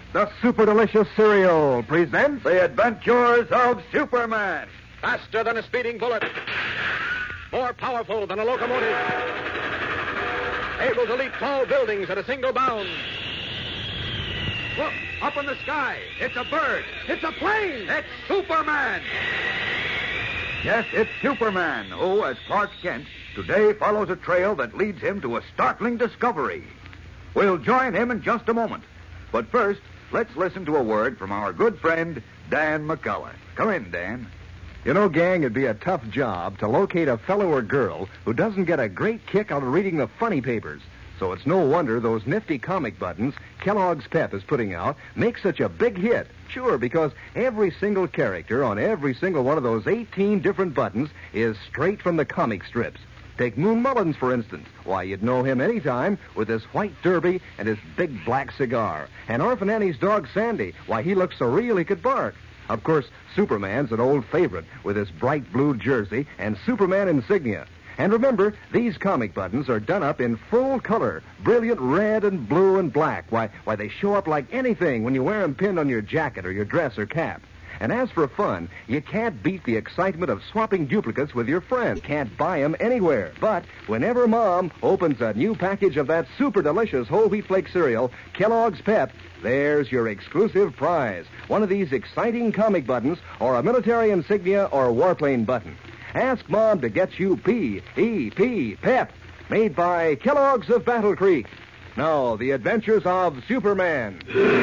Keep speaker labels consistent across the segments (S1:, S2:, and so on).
S1: The Super Delicious Cereal presents
S2: The Adventures of Superman.
S3: Faster than a speeding bullet. More powerful than a locomotive. Able to leap tall buildings at a single bound. Look, up in the sky. It's a bird. It's a plane. It's Superman.
S2: Yes, it's Superman, who, as Clark Kent, today follows a trail that leads him to a startling discovery. We'll join him in just a moment. But first, let's listen to a word from our good friend, Dan McCullough. Come in, Dan.
S1: You know, gang, it'd be a tough job to locate a fellow or girl who doesn't get a great kick out of reading the funny papers. So it's no wonder those nifty comic buttons Kellogg's Pep is putting out make such a big hit. Sure, because every single character on every single one of those 18 different buttons is straight from the comic strips. Take Moon Mullins, for instance. Why, you'd know him any time with his white derby and his big black cigar. And Orphan Annie's dog, Sandy. Why, he looks so real he could bark. Of course, Superman's an old favorite with his bright blue jersey and Superman insignia. And remember, these comic buttons are done up in full color, brilliant red and blue and black. Why, they show up like anything when you wear them pinned on your jacket or your dress or cap. And as for fun, you can't beat the excitement of swapping duplicates with your friends. Can't buy them anywhere. But whenever Mom opens a new package of that super delicious whole wheat flake cereal, Kellogg's Pep, there's your exclusive prize. One of these exciting comic buttons or a military insignia or warplane button. Ask Mom to get you P-E-P, Pep, made by Kellogg's of Battle Creek. Now, the adventures of Superman.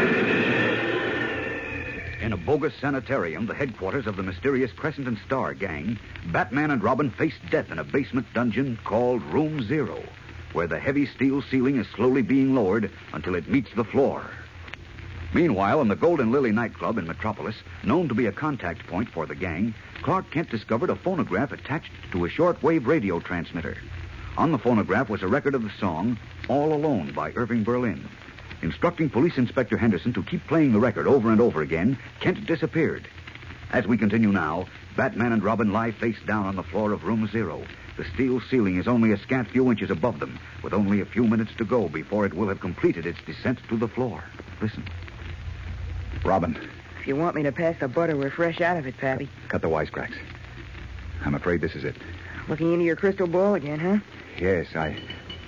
S2: In a bogus sanitarium, the headquarters of the mysterious Crescent and Star gang, Batman and Robin face death in a basement dungeon called Room Zero, where the heavy steel ceiling is slowly being lowered until it meets the floor. Meanwhile, in the Golden Lily nightclub in Metropolis, known to be a contact point for the gang, Clark Kent discovered a phonograph attached to a shortwave radio transmitter. On the phonograph was a record of the song All Alone by Irving Berlin. Instructing Police Inspector Henderson to keep playing the record over and over again, Kent disappeared. As we continue now, Batman and Robin lie face down on the floor of Room Zero. The steel ceiling is only a scant few inches above them, with only a few minutes to go before it will have completed its descent to the floor. Listen.
S1: Robin.
S4: If you want me to pass the butter, we're fresh out of it, Pappy.
S1: Cut the wisecracks. I'm afraid this is it.
S4: Looking into your crystal ball again, huh?
S1: Yes, That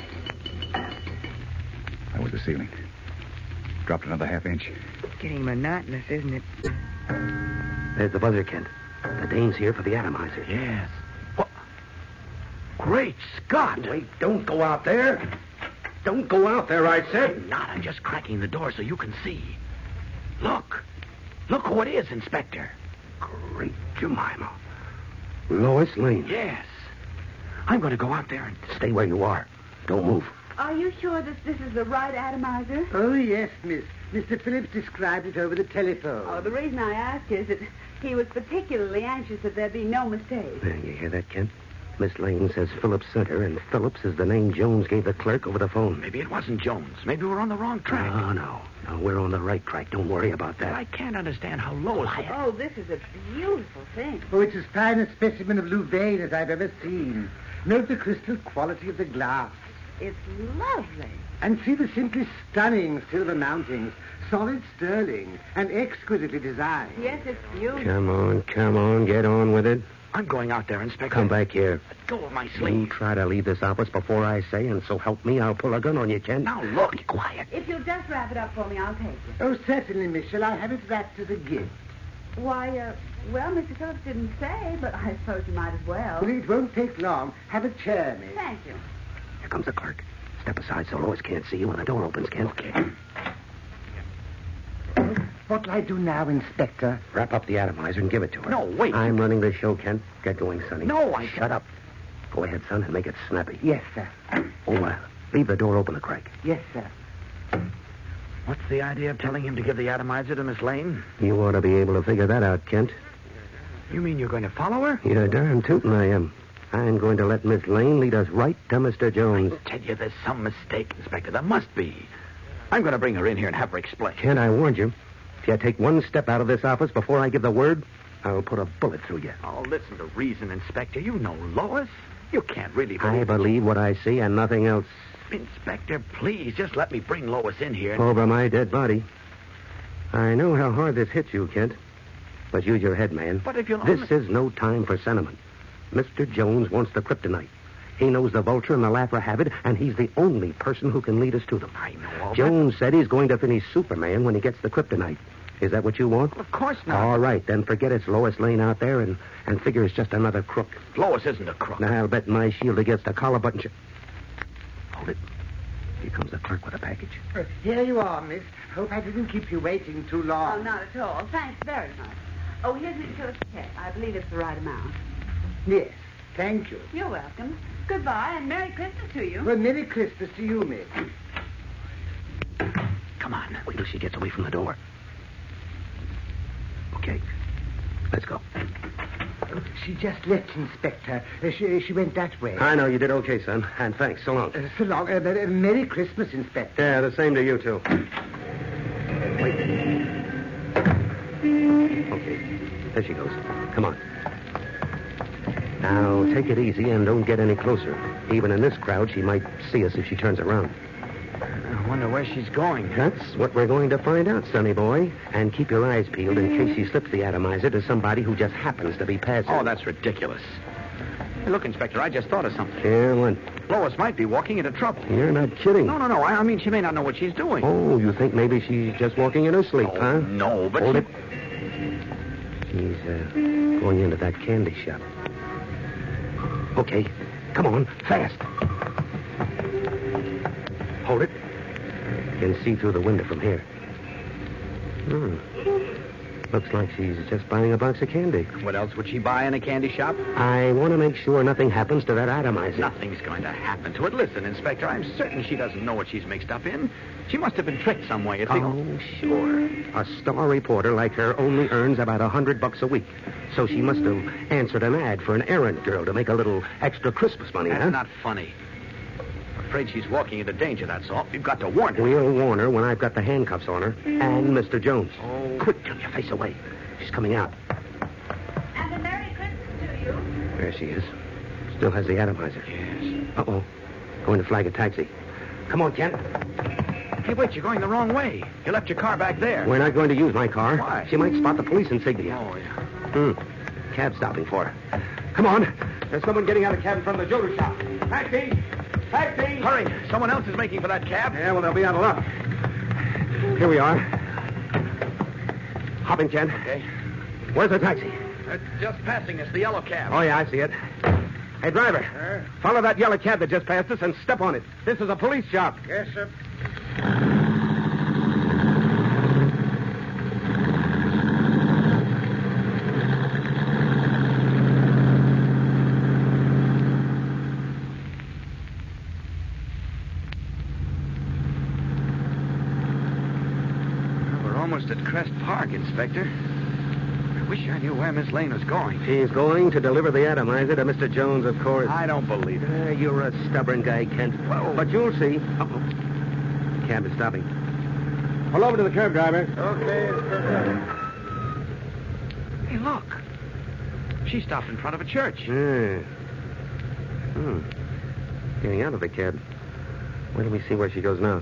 S1: was the ceiling. Dropped another half inch.
S4: Getting monotonous, isn't it?
S5: There's the buzzer, Kent. The Dane's here for the atomizer.
S3: Yes. What? Great Scott!
S5: Wait, don't go out there. Don't go out there, I said.
S3: Not, I'm just cracking the door so you can see. Look. Look who it is, Inspector.
S5: Great Jemima. Lois Lane.
S3: Yes. I'm going to go out there and...
S5: Stay where you are. Don't move.
S6: Are you sure that this is the right atomizer?
S7: Oh, yes, miss. Mr. Phillips described it over the telephone.
S6: Oh, the reason I ask is that he was particularly anxious that there be no mistake.
S5: You hear that, Kent? Miss Lane says Phillips sent her, and Phillips is the name Jones gave the clerk over the phone.
S3: Maybe it wasn't Jones. Maybe we're on the wrong track.
S5: No, we're on the right track. Don't worry about that.
S3: I can't understand how Lois...
S6: Oh, this is a beautiful thing.
S7: Oh, it's as fine a specimen of Louvain as I've ever seen. Note the crystal quality of the glass.
S6: It's lovely.
S7: And see the simply stunning silver mountings, solid sterling, and exquisitely designed.
S6: Yes, it's beautiful.
S5: Come on, get on with it.
S3: I'm going out there, Inspector.
S5: Come back here.
S3: Let go of my
S5: You
S3: sleeve.
S5: try to leave this office before I say, and so help me, I'll pull a gun on you, Kent.
S3: Now, look. Be quiet.
S6: If you'll just wrap it up for me, I'll take it.
S7: Oh, certainly, miss. Shall I have it wrapped as a gift?
S6: Why, well, Mr. Phillips didn't say, but I suppose you might as well.
S7: Well, it won't take long. Have a chair, miss.
S6: Thank you.
S5: Here comes the clerk. Step aside so Lois can't see you when the door opens, Kent.
S3: Okay.
S7: What'll I do now, Inspector?
S5: Wrap up the atomizer and give it to her.
S3: No, wait.
S5: I'm running the show, Kent. Get going, Sonny.
S3: No, I...
S5: Shut up. Go ahead, son, and make it snappy.
S7: Yes, sir.
S5: Leave the door open a crack.
S7: Yes, sir.
S3: What's the idea of telling him to give the atomizer to Miss Lane?
S5: You ought to be able to figure that out, Kent.
S3: You mean you're going to follow her?
S5: You're darn tootin' I am. I'm going to let Miss Lane lead us right to Mr. Jones.
S3: I tell you, there's some mistake, Inspector. There must be. I'm going to bring her in here and have her explain.
S5: Kent, I warned you. If you take one step out of this office before I give the word, I'll put a bullet through you.
S3: Oh, listen to reason, Inspector. You know Lois. You can't really
S5: I
S3: believe...
S5: believe what I see and nothing else.
S3: Inspector, please, just let me bring Lois in here.
S5: Over my dead body. I know how hard this hits you, Kent. But use your head, man.
S2: But if you'll
S5: This is no time for sentiment. Mr. Jones wants the kryptonite. He knows the Vulture and the Laffer have it, and he's the only person who can lead us to them.
S2: I know all
S5: Jones said he's going to finish Superman when he gets the kryptonite. Is that what you want?
S2: that. Of course not.
S5: All right, then forget it's Lois Lane out there and figure it's just another crook.
S2: Lois isn't a crook.
S5: Now, I'll bet my shield against a collar button. Hold it. Here comes the clerk with a package.
S7: Here you are, miss. Hope I didn't keep you waiting too
S6: Oh,
S7: long.
S6: not at all. Thanks very much. Oh, here's Mr. Phillips' check. I believe it's the right amount.
S7: Yes, thank you.
S6: You're welcome. Goodbye, and Merry Christmas to you.
S7: Well, Merry Christmas to you, miss.
S5: Come on. Wait till she gets away from the door. Okay. Let's go.
S7: She just left, Inspector. She went that way.
S5: I know you did okay, son. And thanks. So long.
S7: So long. Merry Christmas, Inspector.
S5: Yeah, the same to you, too. Wait. Okay. There she goes. Come on. Now, take it easy and don't get any closer. Even in this crowd, she might see us if she turns around.
S2: I wonder where she's going.
S5: That's what we're going to find out, sonny boy. And keep your eyes peeled in case she slips the atomizer to somebody who just happens to be passing.
S2: Oh, that's ridiculous. Hey, look, Inspector, I just thought of something.
S5: Yeah, what?
S2: Lois might be walking into trouble.
S5: You're not kidding.
S2: No. I mean, she may not know what she's doing.
S5: Oh, you think maybe she's just walking in her sleep,
S2: Oh,
S5: huh?
S2: no, but
S5: Hold
S2: she...
S5: it. She's going into that candy shop. Okay. Come on. Fast. Hold it. You can see through the window from here. Looks like she's just buying a box of candy.
S2: What else would she buy in a candy shop?
S5: I want to make sure nothing happens to that atomizer.
S2: Nothing's going to happen to it. Listen, Inspector, I'm certain she doesn't know what she's mixed up in. She must have been tricked some way. It's the
S5: Oh, sure. A star reporter like her only earns about $100 a week. So she must have answered an ad for an errand girl to make a little extra Christmas money,
S2: That's
S5: huh?
S2: not funny. I'm afraid she's walking into danger, that's all. We've got to warn her.
S5: We'll warn her when I've got the handcuffs on her. And Mr. Jones.
S2: Oh.
S5: Quick, turn your face away. She's coming out.
S6: And a Merry Christmas to you.
S5: There she is. Still has the atomizer.
S2: Yes.
S5: Uh-oh. Going to flag a taxi. Come on, Kent.
S2: Hey, wait, you're going the wrong way. You left your car back there.
S5: We're not going to use my car.
S2: Why?
S5: She might spot the police insignia.
S2: Oh, yeah.
S5: Cab stopping for her. Come on. There's someone getting out of cab in front of the jewelry shop. Taxi! Taxi!
S2: Hurry. Someone else is making for that cab.
S5: Yeah, well, they'll be out of luck. Here we are. Hop in, Kent.
S2: Okay.
S5: Where's the taxi?
S2: Just passing us, the yellow cab.
S5: Oh, yeah, I see it. Hey, driver. Follow that yellow cab that just passed us and step on it. This is a police shop.
S7: Yes, sir.
S2: We're almost at Crest Park, Inspector. I wish I knew where Miss Lane was going.
S5: She's going to deliver the atomizer to Mr. Jones, of course.
S2: I don't believe it.
S5: You're a stubborn guy, Kent.
S2: Well-
S5: But you'll see. Uh-oh. Cab is stopping. Pull over to the curb, driver.
S7: Okay,
S2: Hey, look. She stopped in front of a church.
S5: Yeah. Getting out of the cab. Where do we see where she goes now?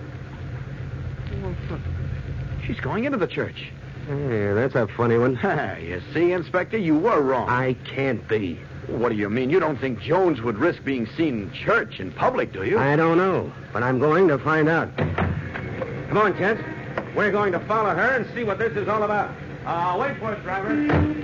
S2: She's going into the church.
S5: Hey, that's a funny one.
S2: You see, Inspector, you were wrong.
S5: I can't be.
S2: What do you mean? You don't think Jones would risk being seen in church in public, do you?
S5: I don't know, but I'm going to find out. Come on, Kent. We're going to follow her and see what this is all about. Wait for us, driver.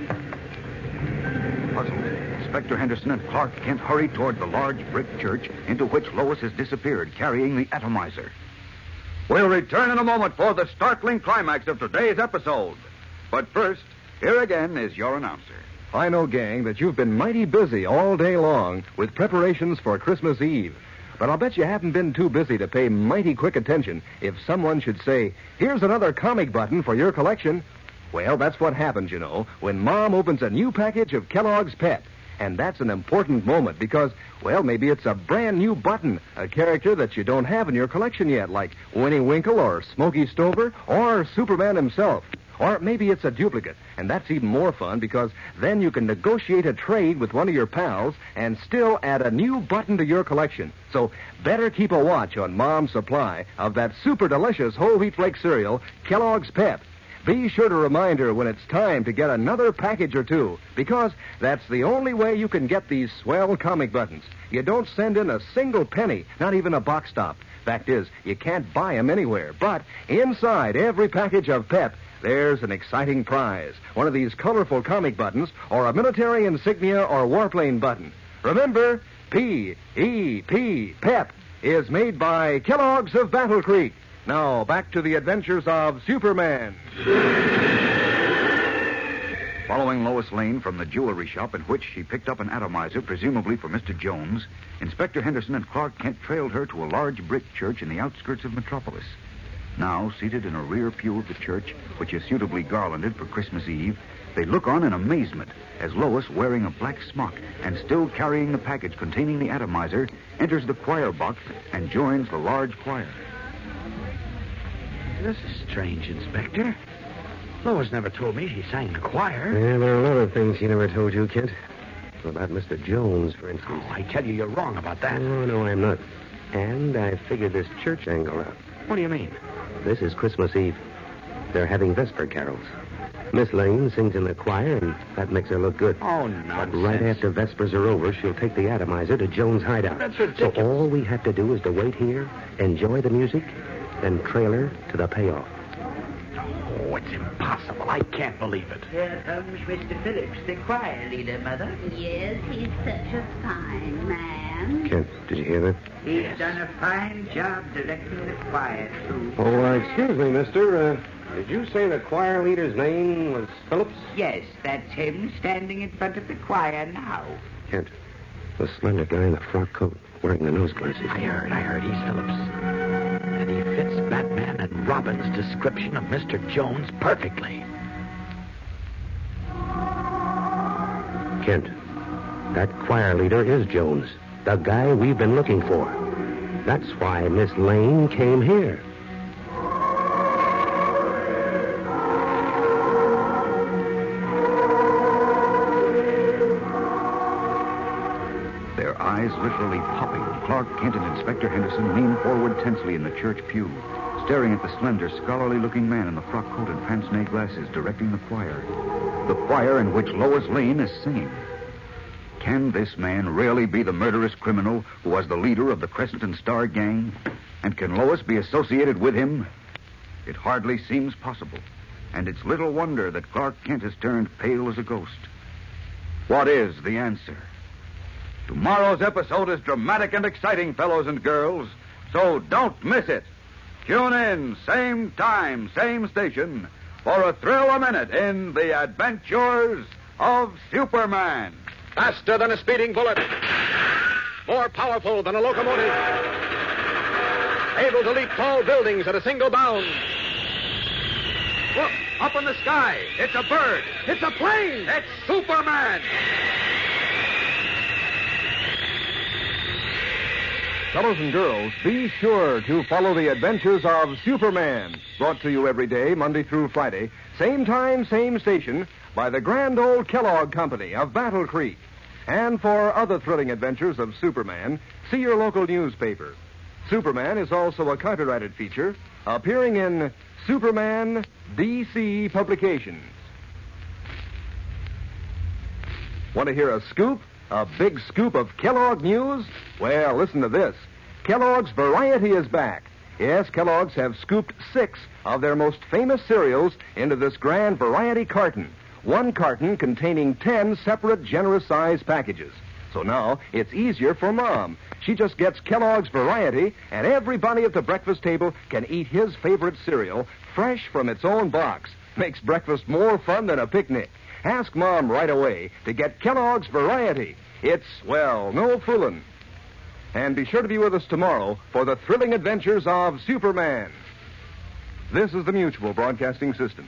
S2: Puzzled, Inspector Henderson and Clark Kent hurried toward the large brick church into which Lois has disappeared, carrying the atomizer. We'll return in a moment for the startling climax of today's episode. But first, here again is your announcer.
S1: I know, gang, that you've been mighty busy all day long with preparations for Christmas Eve. But I'll bet you haven't been too busy to pay mighty quick attention if someone should say, here's another comic button for your collection. Well, that's what happens, you know, when Mom opens a new package of Kellogg's Pep. And that's an important moment because, well, maybe it's a brand new button, a character that you don't have in your collection yet, like Winnie Winkle or Smokey Stover or Superman himself. Or maybe it's a duplicate, and that's even more fun because then you can negotiate a trade with one of your pals and still add a new button to your collection. So better keep a watch on Mom's supply of that super delicious whole wheat flake cereal, Kellogg's Pep. Be sure to remind her when it's time to get another package or two, because that's the only way you can get these swell comic buttons. You don't send in a single penny, not even a box stop. Fact is, you can't buy them anywhere. But inside every package of Pep, there's an exciting prize. One of these colorful comic buttons, or a military insignia or warplane button. Remember, P-E-P, Pep, is made by Kellogg's of Battle Creek. Now, back to the adventures of Superman.
S2: Following Lois Lane from the jewelry shop in which she picked up an atomizer, presumably for Mr. Jones, Inspector Henderson and Clark Kent trailed her to a large brick church in the outskirts of Metropolis. Now, seated in a rear pew of the church, which is suitably garlanded for Christmas Eve, they look on in amazement as Lois, wearing a black smock and still carrying the package containing the atomizer, enters the choir box and joins the large choir.
S8: This is strange, Inspector. Lois never told me she sang the choir.
S5: Yeah, there are a lot of things she never told you, Kent. About Mr. Jones, for instance.
S8: Oh, I tell you, you're wrong about that.
S5: Oh, no, I'm not. And I figured this church angle out.
S8: What do you mean?
S5: This is Christmas Eve. They're having Vesper carols. Miss Lane sings in the choir, and that makes her look good.
S8: Oh, nonsense.
S5: But right after Vespers are over, she'll take the atomizer to Jones' hideout.
S8: That's ridiculous.
S5: So all we have to do is to wait here, enjoy the music, then trail her to the payoff.
S8: Oh, it's impossible. I can't believe it.
S9: Here comes Mr. Phillips, the choir leader, Mother.
S6: Yes, he's such a fine man.
S5: Kent, did you hear that?
S9: He's done a fine job directing the choir, too.
S5: Oh, excuse me, mister. Did you say the choir leader's name was Phillips?
S9: Yes, that's him standing in front of the choir now.
S5: Kent, the slender guy in the frock coat, wearing the nose glasses.
S8: I heard. He's Phillips. And he fits Batman and Robin's description of Mr. Jones perfectly.
S5: Kent, that choir leader is Jones, the guy we've been looking for. That's why Miss Lane came here.
S2: Their eyes literally popping, Clark Kent and Inspector Henderson lean forward tensely in the church pew, staring at the slender, scholarly-looking man in the frock coat and pince-nez glasses directing the choir. The choir in which Lois Lane is singing. Can this man really be the murderous criminal who was the leader of the Crescent and Star gang? And can Lois be associated with him? It hardly seems possible. And it's little wonder that Clark Kent has turned pale as a ghost. What is the answer? Tomorrow's episode is dramatic and exciting, fellows and girls, so don't miss it. Tune in, same time, same station, for a thrill a minute in The Adventures of Superman.
S3: Faster than a speeding bullet. More powerful than a locomotive. Able to leap tall buildings at a single bound. Look, up in the sky. It's a bird. It's a plane. It's Superman.
S1: Fellows and girls, be sure to follow the adventures of Superman. Brought to you every day, Monday through Friday. Same time, same station, by the grand old Kellogg Company of Battle Creek. And for other thrilling adventures of Superman, see your local newspaper. Superman is also a copyrighted feature appearing in Superman DC Publications. Want to hear a scoop? A big scoop of Kellogg news? Well, listen to this. Kellogg's Variety is back. Yes, Kellogg's have scooped 6 of their most famous cereals into this grand variety carton. One carton containing 10 separate generous-sized packages. So now it's easier for Mom. She just gets Kellogg's Variety, and everybody at the breakfast table can eat his favorite cereal fresh from its own box. Makes breakfast more fun than a picnic. Ask Mom right away to get Kellogg's Variety. It's, well, no fooling. And be sure to be with us tomorrow for the thrilling adventures of Superman. This is the Mutual Broadcasting System.